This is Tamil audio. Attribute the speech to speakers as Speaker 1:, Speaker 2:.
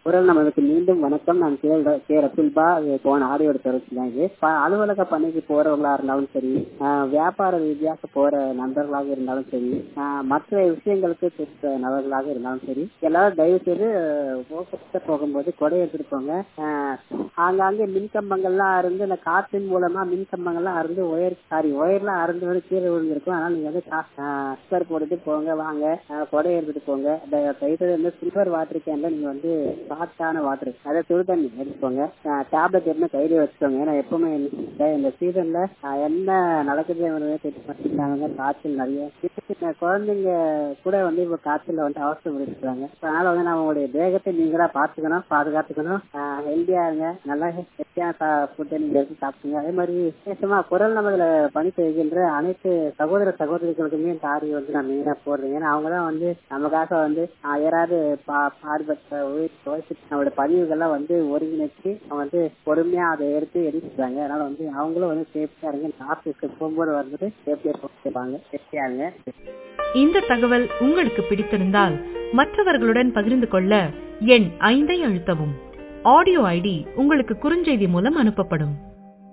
Speaker 1: குரல் நமக்கு மீண்டும் வணக்கம். நான் கே ரசுல்பா. போன ஆடியோட தொடர்ச்சி தான் இது. அலுவலக பணிக்கு போறவங்களா இருந்தாலும் சரி, வியாபார ரீதியாக போற நண்பர்களாக இருந்தாலும் சரி, மற்ற விஷயங்களுக்கு சென்ற நபர்களாக இருந்தாலும் சரி, எல்லாரும் தயவு செய்து போகும்போது கொடை எடுத்துட்டு போங்க. ஆங்காங்கே மின்கம்பங்கள்லாம் அருந்து இந்த காற்றின் மூலமா மின்கம்பங்கள்லாம் அருந்து ஒயர்லாம் அருந்து வந்து கீழே விழுந்திருக்கும். அதனால நீங்க வந்து போட்டுட்டு போங்க, வாங்க, கொடை எடுத்துட்டு போங்க. தயவு சில்வர் வாட்டர் கேன்ல நீங்க வந்து சாஃப்டான வாட்டர், அதை சுடு தண்ணி எடுத்துக்கோங்க. டேப்லெட் என்ன கையில வச்சுக்கோங்க. ஏன்னா எப்பவுமே இந்த சீசன்ல என்ன நடக்குதுன்னு தெரிஞ்சுட்டாங்க. காய்ச்சல் நிறைய குழந்தைங்க கூட வந்து இப்ப காய்ச்சல் வந்து அவசரப்படுறாங்க. அதனால வந்து நம்மளுடைய தேகத்தை நீங்களா பாத்துக்கணும், பாதுகாத்துக்கணும். ஹெல்தியா இருங்க, நல்லா ஹெல்த்தியான ஃபுட்டை நீங்க எடுத்து சாப்பிடுங்க. அதே மாதிரி விசேஷமா குரல் நமதுல பணி செய்கின்ற அனைத்து சகோதர சகோதரிகளுக்குமே இந்த ஆடியோ வந்து நான் மெயினா போடுறேன். ஏன்னா அவங்கதான் வந்து நமக்காக வந்து யாராவது பாடுபட்ட நம்மளோட பதிவுகள்லாம் வந்து ஒருங்கிணைச்சு அவங்க வந்து பொறுமையா அதை எடுத்து எடுத்துறாங்க. அதனால வந்து அவங்களும் வந்து சேஃப்டியா இருங்க. ஆபீஸ்க்கு போகும்போது வந்துட்டு சேஃப்டியா இருங்க.
Speaker 2: இந்த தகவல் உங்களுக்கு பிடித்திருந்தால் மற்றவர்களுடன் பகிர்ந்து கொள்ள எண் 5 அழுத்தவும். ஆடியோ ஐடி உங்களுக்கு குறுஞ்செய்தி மூலம் அனுப்பப்படும்.